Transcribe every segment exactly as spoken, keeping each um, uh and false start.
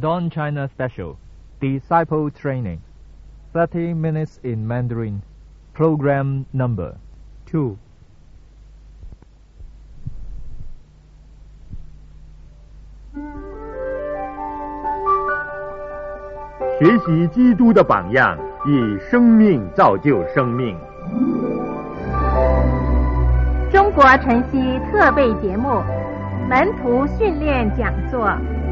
Dawn China Special, Disciple Training, thirty minutes in Mandarin, Program Number two. 学习基督的榜样，以生命造就生命。 中国晨曦特备节目《门徒训练讲座》。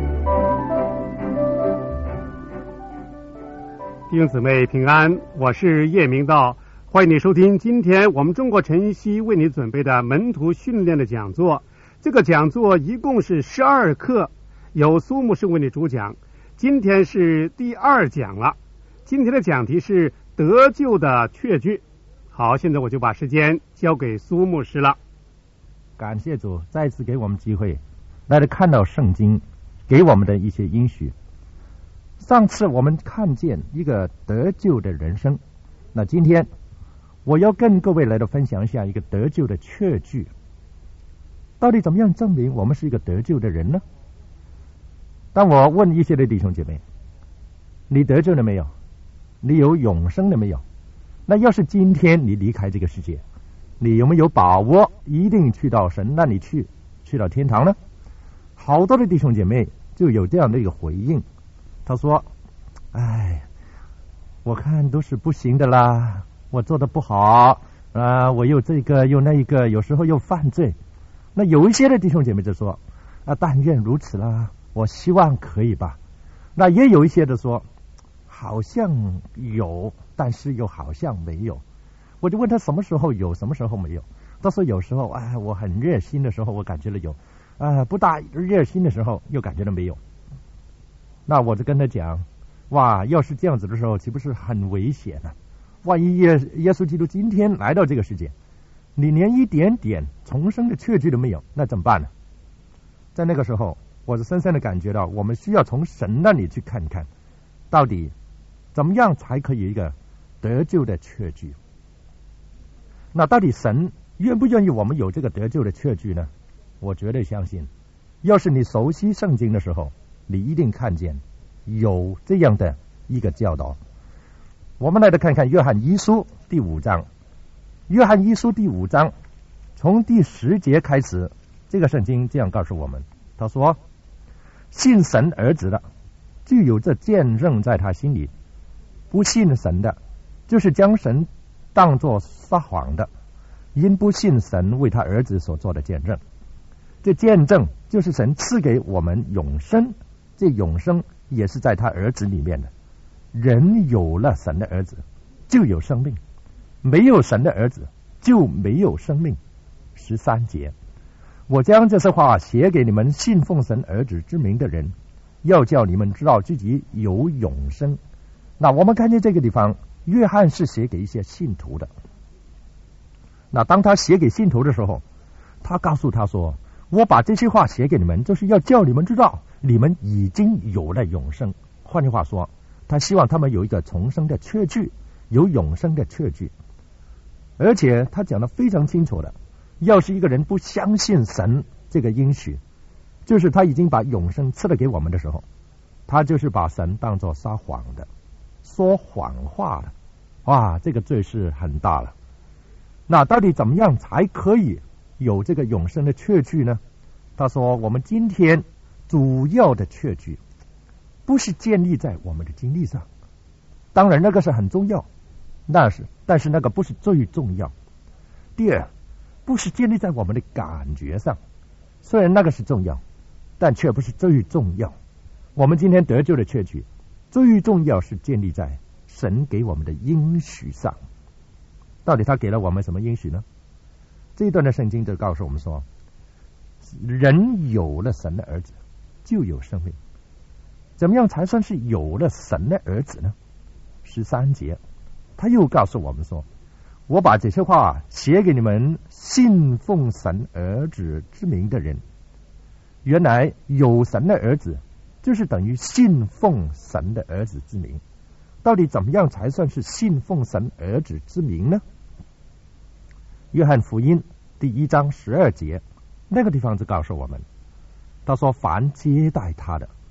弟兄姊妹平安，我是叶明道，欢迎你收听今天我们中国晨曦为你准备的门徒训练的讲座。这个讲座一共是十二课，由苏牧师为你主讲。今天是第二讲了，今天的讲题是得救的确据。好，现在我就把时间交给苏牧师了。 感谢主再次给我们机会来看到圣经给我们的一些应许。上次我们看见一个得救的人生，那今天我要跟各位来分享一下一个得救的确据。到底怎么样证明我们是一个得救的人呢？当我问一些的弟兄姐妹，你得救了没有？你有永生了没有？那要是今天你离开这个世界，你有没有把握一定去到神那里去，去到天堂呢？好多的弟兄姐妹就有这样的一个回应，他说：哎，我看都是不行的啦，我做的不好啊、呃，我又这个又那一个，有时候又犯罪。那有一些的弟兄姐妹就说：啊，但愿如此啦，我希望可以吧。那也有一些的说，好像有，但是又好像没有。我就问他什么时候有，什么时候没有。他说有时候哎，我很热心的时候我感觉了有，啊，不大热心的时候又感觉了没有。那我就跟他讲，哇，要是这样子的时候岂不是很危险呢、啊？万一耶耶稣基督今天来到这个世界，你连一点点重生的确据都没有，那怎么办呢？在那个时候我是深深的感觉到，我们需要从神那里去看看，到底怎么样才可以一个得救的确据。那到底神愿不愿意我们有这个得救的确据呢？我绝对相信，要是你熟悉圣经的时候，你一定看见有这样的一个教导。我们来看看约翰一书第五章。约翰一书第五章从第十节开始，这个圣经这样告诉我们，他说：信神儿子的就有这见证在他心里，不信神的就是将神当作撒谎的，因不信神为他儿子所做的见证。这见证就是神赐给我们永生，这永生也是在他儿子里面的。人有了神的儿子就有生命，没有神的儿子就没有生命。十三节，我将这些话写给你们信奉神儿子之名的人，要叫你们知道自己有永生。那我们看见这个地方，约翰是写给一些信徒的。那当他写给信徒的时候，他告诉他说，我把这些话写给你们，就是要叫你们知道你们已经有了永生。换句话说，他希望他们有一个重生的确据，有永生的确据。而且他讲得非常清楚的，要是一个人不相信神这个应许，就是他已经把永生赐了给我们的时候，他就是把神当作撒谎的，说谎话的。哇，这个罪是很大了。那到底怎么样才可以有这个永生的确据呢？他说，我们今天主要的确据不是建立在我们的经历上，当然那个是很重要，那是但是那个不是最重要。第二，不是建立在我们的感觉上，虽然那个是重要，但却不是最重要。我们今天得救的确据最重要是建立在神给我们的应许上。到底他给了我们什么应许呢？这一段的圣经就告诉我们说，人有了神的儿子就有生命。怎么样才算是有了神的儿子呢？十三节他又告诉我们说，我把这些话写给你们信奉神儿子之名的人。原来有神的儿子就是等于信奉神的儿子之名。到底怎么样才算是信奉神儿子之名呢？约翰福音第一章十二节那个地方就告诉我们，他说，凡接待他的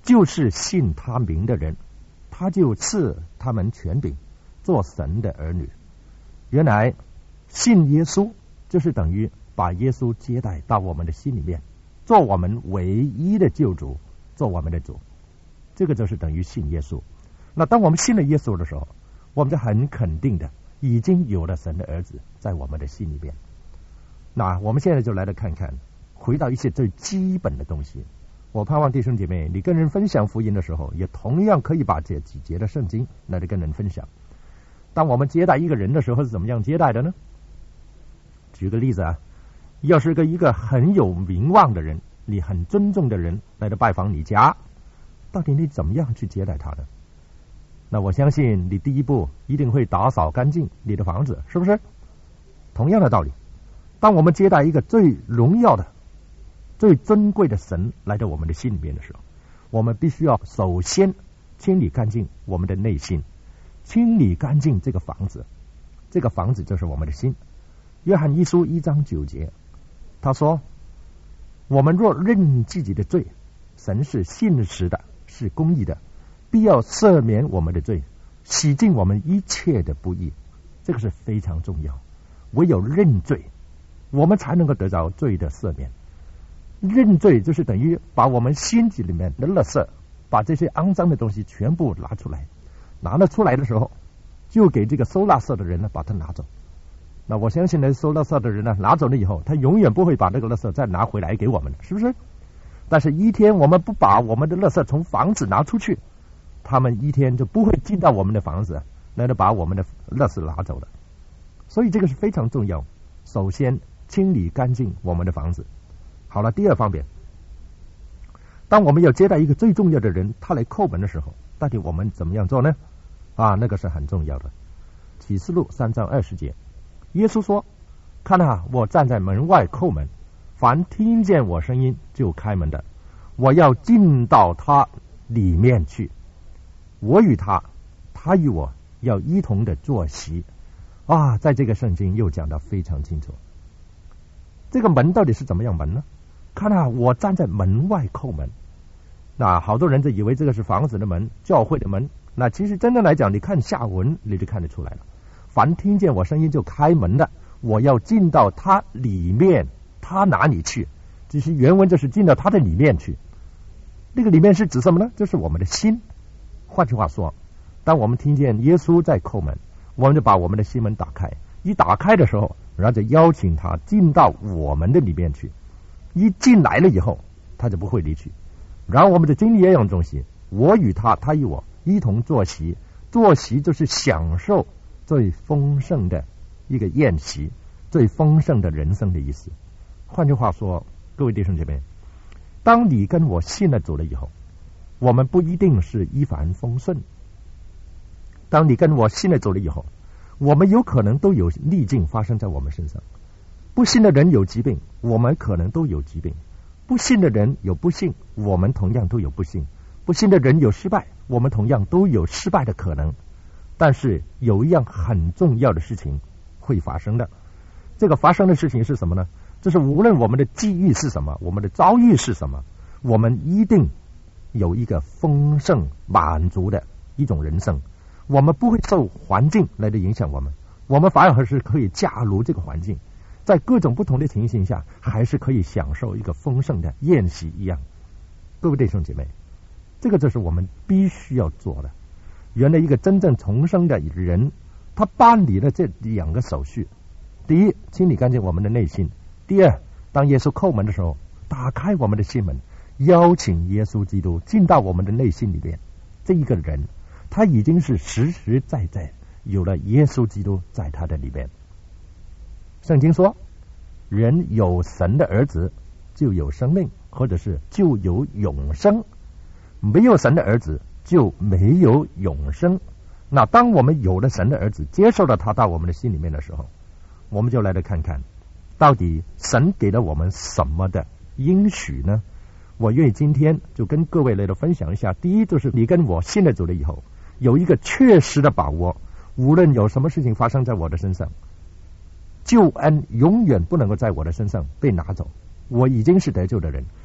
就是信他名的人，他就赐他们权柄，做神的儿女。原来信耶稣就是等于把耶稣接待到我们的心里面，做我们唯一的救主，做我们的主，这个就是等于信耶稣。那当我们信了耶稣的时候，我们就很肯定的已经有了神的儿子在我们的心里边。那我们现在就来来看看，回到一些最基本的东西。我盼望弟兄姐妹，你跟人分享福音的时候，也同样可以把这几节的圣经来跟人分享。当我们接待一个人的时候是怎么样接待的呢？举个例子啊，要是个一个很有名望的人，你很尊重的人来到拜访你家，到底你怎么样去接待他呢？那我相信你第一步一定会打扫干净你的房子，是不是？同样的道理，当我们接待一个最荣耀的最尊贵的神来到我们的心里面的时候，我们必须要首先清理干净我们的内心，清理干净这个房子，这个房子就是我们的心。约翰一书一章九节，他说，我们若认自己的罪，神是信实的，是公义的，必要赦免我们的罪，洗净我们一切的不义。这个是非常重要，唯有认罪，我们才能够得着罪的赦免。认罪就是等于把我们心底里面的垃圾，把这些肮脏的东西全部拿出来，拿了出来的时候，就给这个收垃圾的人呢把它拿走。那我相信呢，收垃圾的人呢拿走了以后，他永远不会把那个垃圾再拿回来给我们，是不是？但是一天我们不把我们的垃圾从房子拿出去，他们一天就不会进到我们的房子来把我们的垃圾拿走的。所以这个是非常重要，首先清理干净我们的房子。好了，第二方面，当我们要接待一个最重要的人，他来叩门的时候，到底我们怎么样做呢？啊，那个是很重要的。启示录三章二十节，耶稣说，看啊，我站在门外叩门，凡听见我声音就开门的，我要进到他里面去，我与他，他与我要一同的坐席。啊，在这个圣经又讲得非常清楚。这个门到底是怎么样门呢？看啊，我站在门外叩门。那好多人就以为这个是房子的门，教会的门。那其实真的来讲，你看下文你就看得出来了。凡听见我声音就开门的，我要进到他里面，他哪里去？其实原文就是进到他的里面去。那个里面是指什么呢？就是我们的心。换句话说，当我们听见耶稣在叩门，我们就把我们的心门打开。一打开的时候，然后就邀请他进到我们的里面去。一进来了以后，他就不会离去。然后我们就经历一样东西，我与他，他与我一同坐席。坐席就是享受最丰盛的一个宴席，最丰盛的人生的意思。换句话说，各位弟兄姐妹，当你跟我信了主了以后，我们不一定是一帆风顺。当你跟我信了主了以后，我们有可能都有逆境发生在我们身上。不信的人有疾病，我们可能都有疾病；不信的人有不幸，我们同样都有不幸；不信的人有失败，我们同样都有失败的可能。但是有一样很重要的事情会发生的，这个发生的事情是什么呢？就是无论我们的际遇是什么，我们的遭遇是什么，我们一定有一个丰盛满足的一种人生。我们不会受环境来的影响我们，我们反而是可以驾驭这个环境，在各种不同的情形下，还是可以享受一个丰盛的宴席一样。各位弟兄姐妹，这个就是我们必须要做的。原来一个真正重生的人，他办理了这两个手续：第一，清理干净我们的内心；第二，当耶稣叩门的时候，打开我们的心门，邀请耶稣基督进到我们的内心里边。这一个人，他已经是实实在在有了耶稣基督在他的里边。圣经说，人有神的儿子就有生命，或者是就有永生；没有神的儿子就没有永生。那当我们有了神的儿子，接受了他到我们的心里面的时候，我们就来来看看，到底神给了我们什么的应许呢？我愿意今天就跟各位来了分享一下。第一，就是你跟我信了主了以后，有一个确实的把握，无论有什么事情发生在我的身上，救恩永远不能够在我的身上被拿走。我已经是得救的人，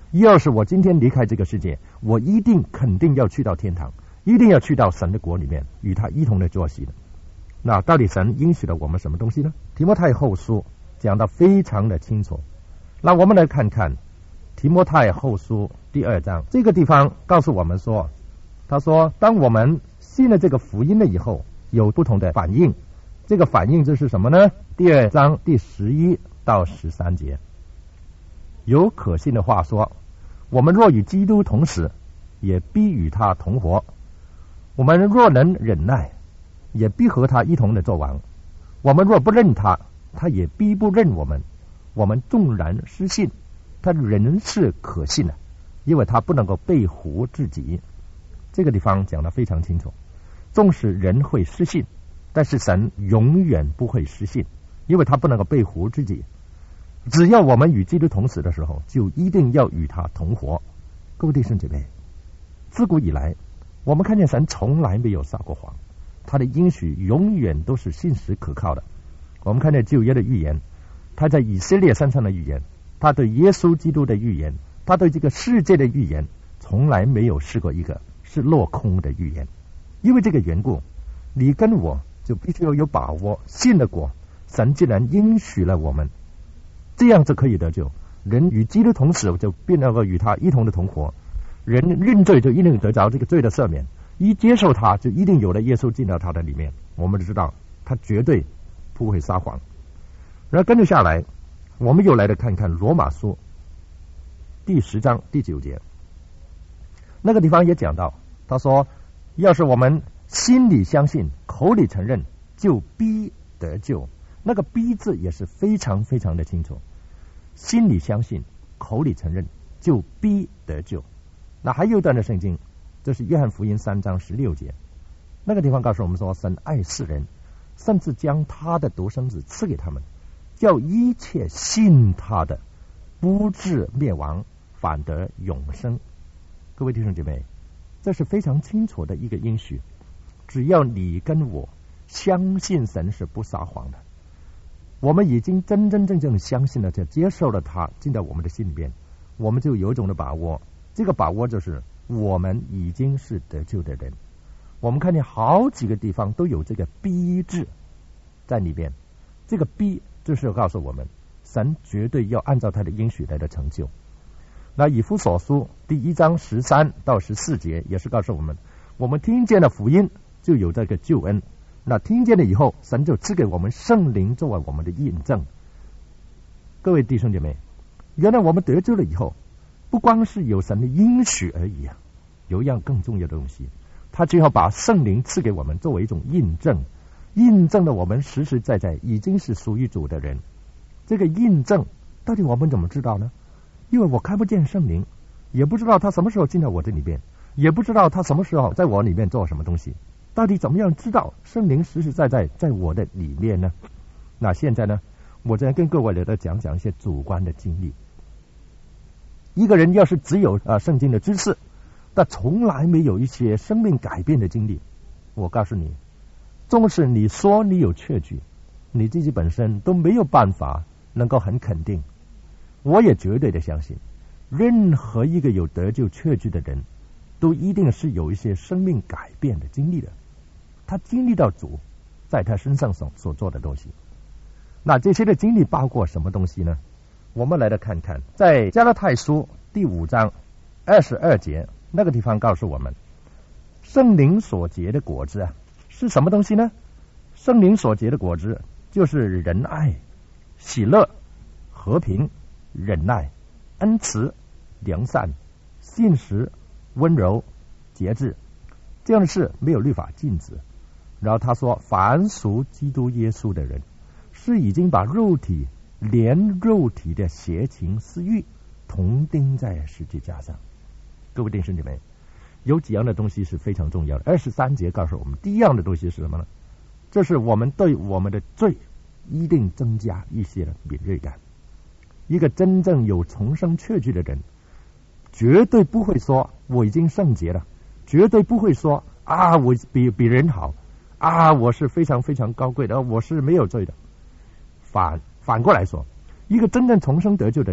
要是我今天离开这个世界，我一定肯定要去到天堂，一定要去到神的国里面，与他一同的坐席的。那到底神应许了我们什么东西呢？提摩太后书讲得非常的清楚。那我们来看看提摩太后书第二章，这个地方告诉我们说，他说当我们信了这个福音了以后，有不同的反应。这个反应就是什么呢？第二章第十一到十三节，有可信的话说，我们若与基督同死，也必与他同活；我们若能忍耐，也必和他一同的作王；我们若不认他，他也必不认我们。我们纵然失信，他仍是可信的，因为他不能够背胡自己。这个地方讲得非常清楚，纵使人会失信，但是神永远不会失信，因为他不能够背胡自己。只要我们与基督同死的时候，就一定要与他同活。各位弟兄姐妹，自古以来我们看见神从来没有撒过谎，他的应许永远都是信实可靠的。我们看见旧约的预言，他在以色列身上的预言，他对耶稣基督的预言，他对这个世界的预言，从来没有试过一个是落空的预言。因为这个缘故，你跟我就必须要有把握，信得过神既然应许了我们，这样就可以得救。人与基督同死，就变能够与他一同的同活。人认罪就一定得着这个罪的赦免，一接受他就一定有了耶稣进到他的里面。我们就知道他绝对不会撒谎。然后跟着下来，我们又来的看看罗马书第十章第九节，那个地方也讲到，他说要是我们心里相信，口里承认，就必得救。那个必字也是非常非常的清楚，心里相信，口里承认，就必得救。那还有一段的圣经，这是约翰福音三章十六节，那个地方告诉我们说，神爱世人，甚至将他的独生子赐给他们，叫一切信他的不至灭亡，反得永生。各位弟兄姐妹，这是非常清楚的一个应许，只要你跟我相信神是不撒谎的，我们已经真真正正相信了，就接受了他进到我们的心里边，我们就有一种的把握。这个把握就是我们已经是得救的人。我们看见好几个地方都有这个必字在里边，这个必就是告诉我们神绝对要按照他的应许来的成就。那以弗所书第一章十三到十四节也是告诉我们，我们听见了福音就有这个救恩，那听见了以后，神就赐给我们圣灵作为我们的印证。各位弟兄姐妹，原来我们得救了以后，不光是有神的应许而已啊，有一样更重要的东西，他最后把圣灵赐给我们作为一种印证，印证了我们实实在在已经是属于主的人。这个印证到底我们怎么知道呢？因为我看不见圣灵，也不知道他什么时候进到我的里面，也不知道他什么时候在我里面做什么东西，到底怎么样知道圣灵实实在在在我的里面呢？那现在呢，我再跟各位来讲讲一些主观的经历。一个人要是只有啊圣经的知识，但从来没有一些生命改变的经历，我告诉你，纵使你说你有确据，你自己本身都没有办法能够很肯定。我也绝对的相信，任何一个有得救确据的人，都一定是有一些生命改变的经历的，他经历到主在他身上所所做的东西。那这些的经历包括什么东西呢？我们来看看，在加拉太书第五章二十二节，那个地方告诉我们，圣灵所结的果子啊是什么东西呢？圣灵所结的果子就是仁爱、喜乐、和平、忍耐、恩慈、良善、信实、温柔、节制，这样的事没有律法禁止。然后他说，凡属基督耶稣的人，是已经把肉体连肉体的邪情私欲同钉在十字架上。各位弟兄姐妹，有几样的东西是非常重要的。二十三节告诉我们，第一样的东西是什么呢？这是我们对我们的罪一定增加一些的敏锐感。一个真正有重生确据的人，绝对不会说我已经圣洁了，绝对不会说啊我比比人好啊，我是非常非常高贵的，我是没有罪的。反反过来说，一个真正重生得救的人，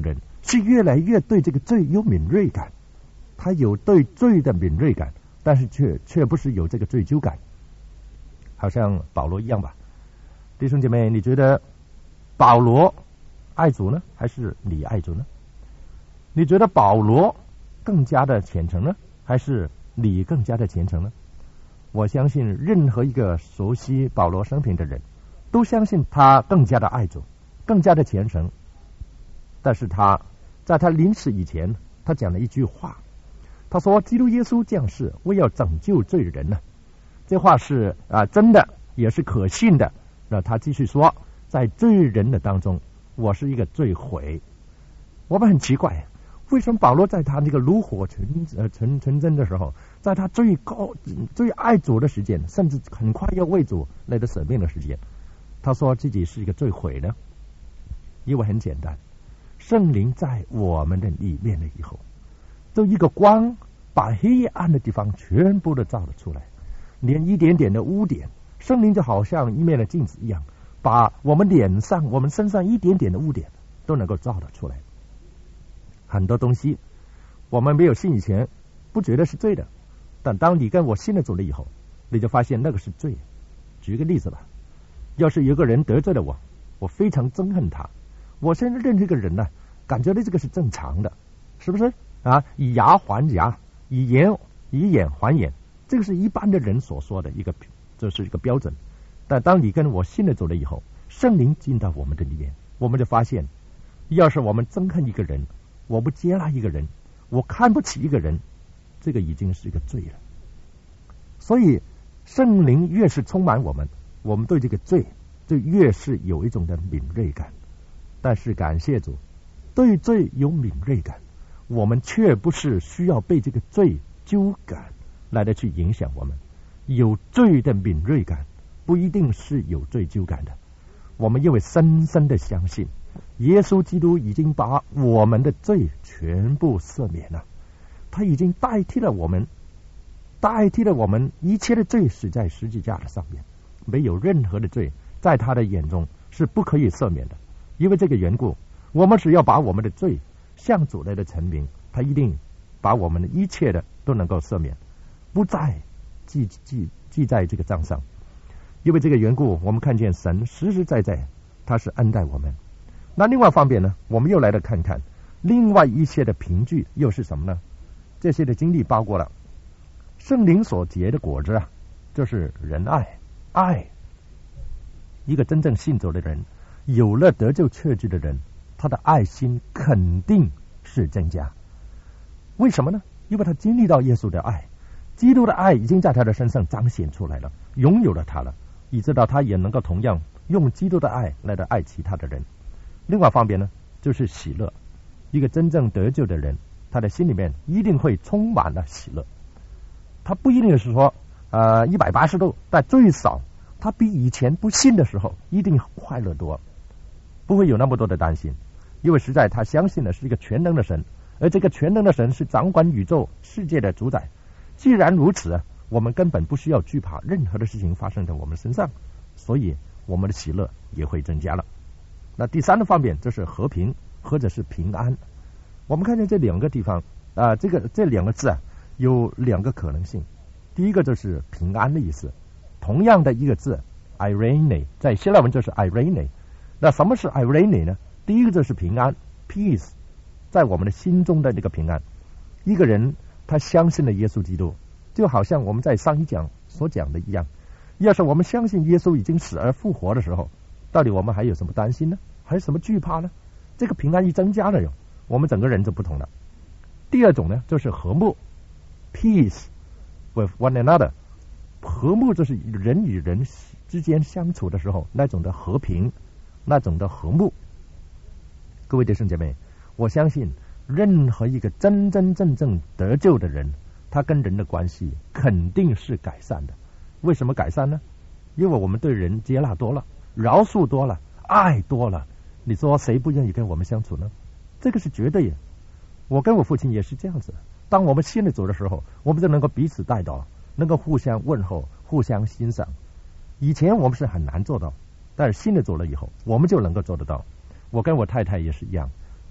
是越来越对这个罪有敏锐感，他有对罪的敏锐感，但是却却不是有这个追究感，好像保罗一样吧。弟兄姐妹，你觉得保罗爱主呢，还是你爱主呢？你觉得保罗更加的虔诚呢，还是你更加的虔诚呢？我相信任何一个熟悉保罗生平的人都相信他更加的爱主，更加的虔诚。但是他在他临死以前，他讲了一句话，他说基督耶稣降世为要拯救罪人呢。这话是啊真的，也是可信的。那他继续说，在罪人的当中，我是一个罪魁。我们很奇怪，为什么保罗在他那个炉火纯呃纯纯真的时候，在他最高最爱主的时间，甚至很快要为主来的舍命的时间，他说自己是一个罪魁呢？因为很简单，圣灵在我们的里面了以后，就一个光把黑暗的地方全部都照了出来，连一点点的污点，圣灵就好像一面的镜子一样，把我们脸上我们身上一点点的污点都能够照了出来。很多东西我们没有信以前不觉得是罪的，但当你跟我信了主了以后，你就发现那个是罪。举个例子吧，要是有个人得罪了我，我非常憎恨他，我现在认这个人呢，感觉到这个是正常的，是不是啊？以牙还牙，以眼以眼还眼，这个是一般的人所说的一个，这是一个标准。但当你跟我信了主了以后，圣灵进到我们的里面，我们就发现，要是我们憎恨一个人，我不接纳一个人，我看不起一个人，这个已经是一个罪了。所以圣灵越是充满我们，我们对这个罪就越是有一种的敏锐感。但是感谢主，对罪有敏锐感，我们却不是需要被这个罪纠感来的去影响我们。有罪的敏锐感不一定是有罪纠感的，我们因为深深的相信耶稣基督已经把我们的罪全部赦免了，他已经代替了我们，代替了我们一切的罪，死在十字架的上面，没有任何的罪在他的眼中是不可以赦免的。因为这个缘故，我们只要把我们的罪向主来的陈明，他一定把我们的一切的都能够赦免，不再记记记在这个账上。因为这个缘故，我们看见神实实在在他是恩待我们。那另外一方面呢，我们又来了看看另外一些的凭据又是什么呢？这些的经历包括了圣灵所结的果子啊，就是仁爱爱。一个真正信主的人，有了得救确据的人，他的爱心肯定是增加。为什么呢？因为他经历到耶稣的爱，基督的爱已经在他的身上彰显出来了，拥有了他了，以致到他也能够同样用基督的爱来的爱其他的人。另外一方面呢，就是喜乐。一个真正得救的人，他的心里面一定会充满了喜乐。他不一定是说呃一百八十度，但最少他比以前不信的时候一定快乐多，不会有那么多的担心。因为实在他相信的是一个全能的神，而这个全能的神是掌管宇宙世界的主宰。既然如此，我们根本不需要惧怕任何的事情发生在我们身上，所以我们的喜乐也会增加了。那第三个方面就是和平或者是平安。我们看见这两个地方啊、呃，这个这两个字啊有两个可能性。第一个就是平安的意思，同样的一个字 irene 在希腊文就是 irene。 那什么是 irene 呢？第一个就是平安 peace， 在我们的心中的那个平安。一个人他相信了耶稣基督，就好像我们在上一讲所讲的一样，要是我们相信耶稣已经死而复活的时候，到底我们还有什么担心呢？还有什么惧怕呢？这个平安一增加了，我们整个人就不同了。第二种呢，就是和睦 peace with one another。 和睦就是人与人之间相处的时候那种的和平，那种的和睦。各位弟兄姐妹，我相信任何一个真真正正得救的人，他跟人的关系肯定是改善的。为什么改善呢？因为我们对人接纳多了，饶恕多了，爱多了，你说谁不愿意跟我们相处呢？这个是绝对的。我跟我父亲也是这样子，当我们信了主的时候，我们就能够彼此带到，能够互相问候，互相欣赏。以前我们是很难做到，但是信了主了以后，我们就能够做得到。我跟我太太也是一样，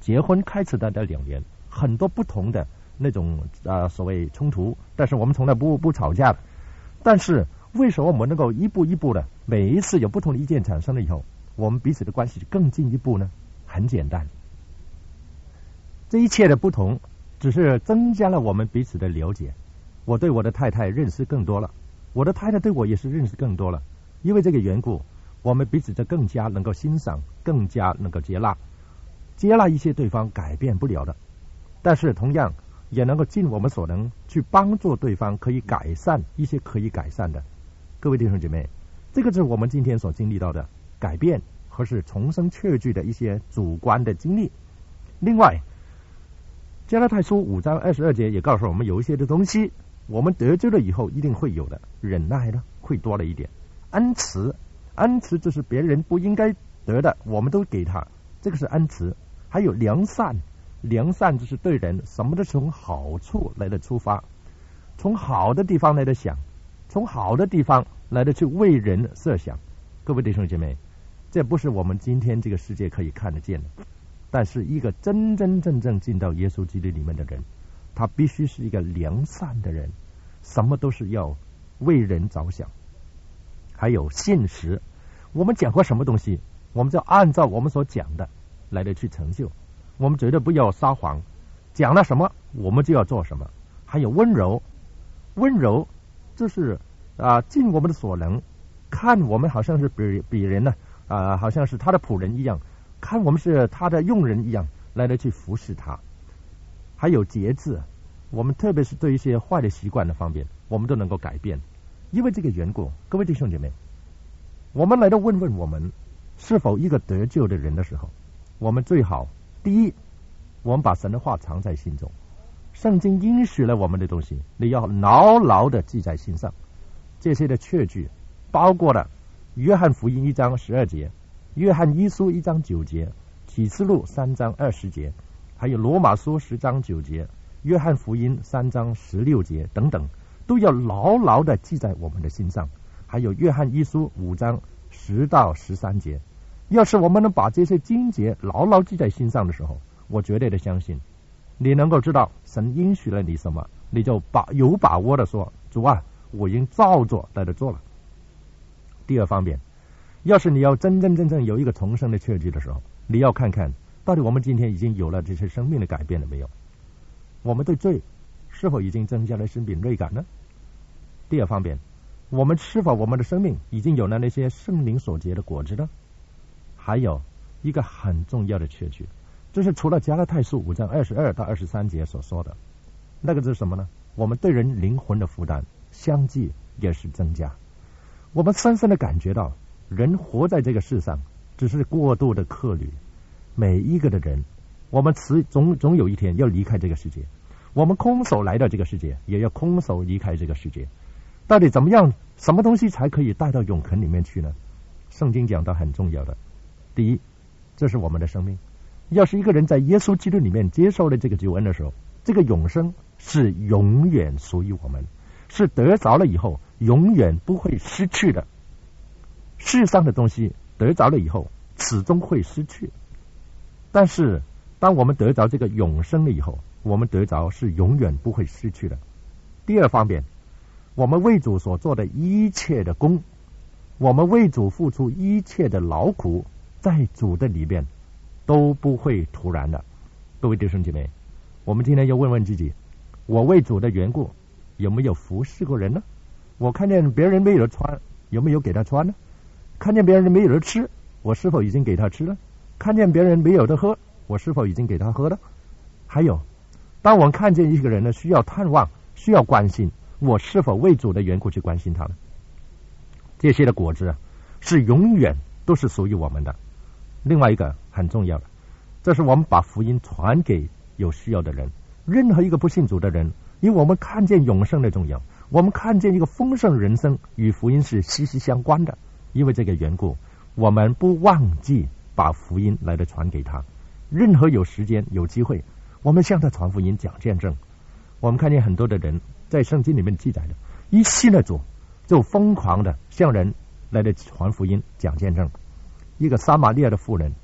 结婚开始的这两年，很多不同的那种呃所谓冲突，但是我们从来不不吵架的。但是为什么我们能够一步一步的，每一次有不同的意见产生了以后，我们彼此的关系更进一步呢？很简单，这一切的不同只是增加了我们彼此的了解。我对我的太太认识更多了，我的太太对我也是认识更多了。因为这个缘故，我们彼此就更加能够欣赏，更加能够接纳，接纳一些对方改变不了的，但是同样也能够尽我们所能去帮助对方可以改善一些可以改善的。各位弟兄姐妹，这个是我们今天所经历到的改变和是重生确据的一些主观的经历。另外，加拉太书五章二十二节也告诉我们，有一些的东西我们得救了以后一定会有的，忍耐呢会多了一点，恩慈，恩慈就是别人不应该得的，我们都给他，这个是恩慈。还有良善，良善就是对人什么都从好处来的出发，从好的地方来的想，从好的地方来的去为人设想。各位弟兄姐妹，这不是我们今天这个世界可以看得见的，但是一个真真正正进到耶稣基督里面的人，他必须是一个良善的人，什么都是要为人着想。还有信实，我们讲过什么东西，我们就按照我们所讲的来的去成就，我们绝对不要撒谎，讲了什么我们就要做什么。还有温柔，温柔就是啊、呃、尽我们的所能，看我们好像是比比人呢啊、呃、好像是他的仆人一样，看我们是他的用人一样来的去服侍他。还有节制，我们特别是对一些坏的习惯的方面，我们都能够改变。因为这个缘故，各位弟兄姐妹，我们来到问问我们是否一个得救的人的时候，我们最好第一，我们把神的话藏在心中，圣经应许了我们的东西，你要牢牢的记在心上。这些的确据包括了约翰福音一章十二节，约翰一书一章九节，启示录三章二十节，还有罗马书十章九节，约翰福音三章十六节等等，都要牢牢的记在我们的心上。还有约翰一书五章十到十三节，要是我们能把这些经节牢牢记在心上的时候，我绝对的相信你能够知道神应许了你什么，你就把有把握的说，主啊，我已经照做来的做了。第二方面，要是你要真真正正有一个重生的确据的时候，你要看看到底我们今天已经有了这些生命的改变了没有，我们对罪是否已经增加了生敏锐感呢？第二方面，我们是否我们的生命已经有了那些圣灵所结的果子呢？还有一个很重要的确据，就是除了加拉太书五章二十二到二十三节所说的，那个是什么呢？我们对人灵魂的负担相继也是增加。我们深深的感觉到，人活在这个世上只是过度的客旅，每一个的人，我们总总有一天要离开这个世界，我们空手来到这个世界，也要空手离开这个世界。到底怎么样，什么东西才可以带到永恒里面去呢？圣经讲到很重要的，第一，这是我们的生命。要是一个人在耶稣基督里面接受了这个救恩的时候，这个永生是永远属于我们，是得着了以后永远不会失去的。世上的东西得着了以后始终会失去，但是当我们得着这个永生了以后，我们得着是永远不会失去的。第二方面，我们为主所做的一切的功，我们为主付出一切的劳苦，在主的里面都不会突然的。各位弟兄姐妹，我们今天要问问自己，我为主的缘故有没有服侍过人呢？我看见别人没有穿，有没有给他穿呢？看见别人没有的吃，我是否已经给他吃了？看见别人没有的喝，我是否已经给他喝了？还有，当我们看见一个人呢需要探望，需要关心，我是否为主的缘故去关心他呢？这些的果子是永远都是属于我们的。另外一个很重要的，这是我们把福音传给有需要的人。任何一个不信主的人，因为我们看见永生的重要，我们看见一个丰盛人生与福音是息息相关的。因为这个缘故，我们不忘记把福音来的传给他。任何有时间有机会，我们向他传福音讲见证。我们看见很多的人在圣经里面记载的，一信了主就疯狂的向人来的传福音讲见证。一个撒玛利亚的妇人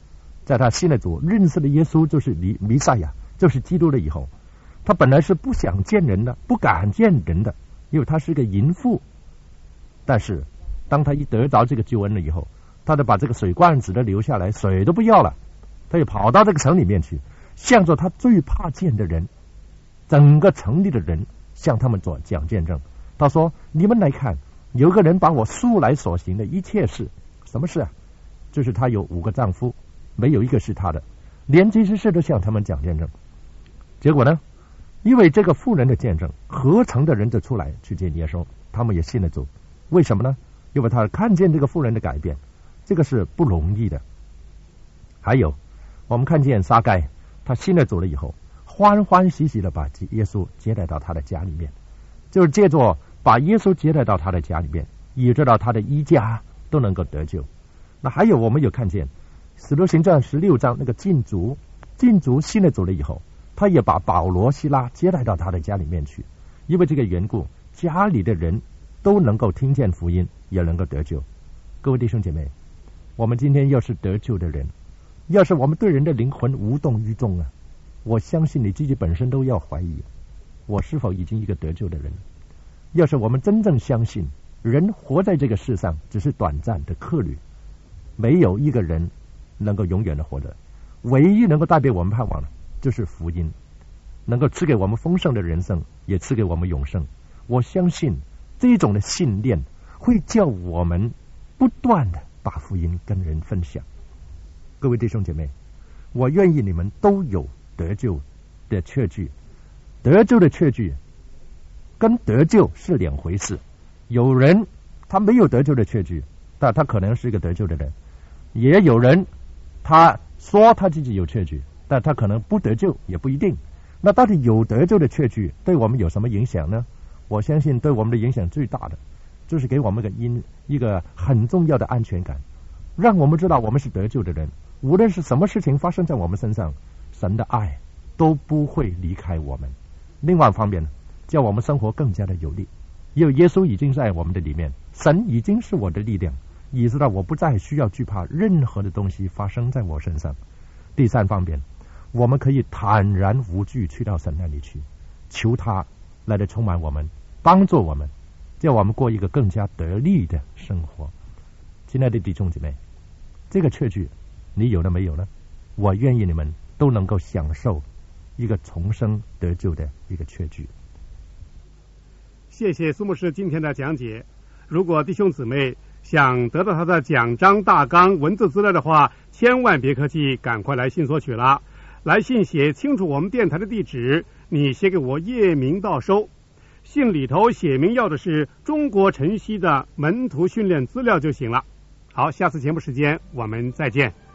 在他信了主，认识了耶稣就是弥弥赛亚，就是基督了以后，他本来是不想见人的，不敢见人的，因为他是个淫妇。但是当他一得着这个救恩了以后，他就把这个水罐子都留下来，水都不要了，他就跑到这个城里面去，向着他最怕见的人，整个城里的人向他们做讲见证。他说：你们来看，有个人把我素来所行的一切事，什么事啊？就是他有五个丈夫，没有一个是他的，连这些事都向他们讲见证。结果呢，因为这个妇人的见证，合城的人就出来去见耶稣，他们也信了主。为什么呢？因为他看见这个妇人的改变，这个是不容易的。还有我们看见撒该，他信了主了以后，欢欢喜喜的把耶稣接待到他的家里面，就是借着把耶稣接待到他的家里面，以致到他的一家都能够得救。那还有我们有看见使徒行传十六章那个禁足，禁足信了主了以后，他也把保罗希拉接待到他的家里面去，因为这个缘故，家里的人都能够听见福音，也能够得救。各位弟兄姐妹，我们今天要是得救的人，要是我们对人的灵魂无动于衷啊，我相信你自己本身都要怀疑，我是否已经一个得救的人。要是我们真正相信人活在这个世上只是短暂的客旅，没有一个人能够永远的活着，唯一能够带给我们盼望的就是福音，能够赐给我们丰盛的人生，也赐给我们永生。我相信这种的信念会叫我们不断的把福音跟人分享。各位弟兄姐妹，我愿意你们都有得救的确据，得救的确据跟得救是两回事。有人他没有得救的确据，但他可能是一个得救的人，也有人他说他自己有确据，但他可能不得救，也不一定。那到底有得救的确据对我们有什么影响呢？我相信对我们的影响最大的就是给我们个因一个很重要的安全感，让我们知道我们是得救的人，无论是什么事情发生在我们身上，神的爱都不会离开我们。另外一方面呢，叫我们生活更加的有力，因为耶稣已经在我们的里面，神已经是我的力量，以致到我不再需要惧怕任何的东西发生在我身上。第三方面，我们可以坦然无惧去到神那里去，求他来的充满我们，帮助我们，叫我们过一个更加得力的生活。亲爱的弟兄姐妹，这个确据你有了没有呢？我愿意你们都能够享受一个重生得救的一个确据。 谢谢苏牧师今天的讲解。如果弟兄姊妹想得到他的讲章大纲文字资料的话，千万别客气，赶快来信索取了。来信写清楚我们电台的地址，你写给我叶明道收。信里头写明要的是中国晨曦的门徒训练资料就行了。好，下次节目时间我们再见。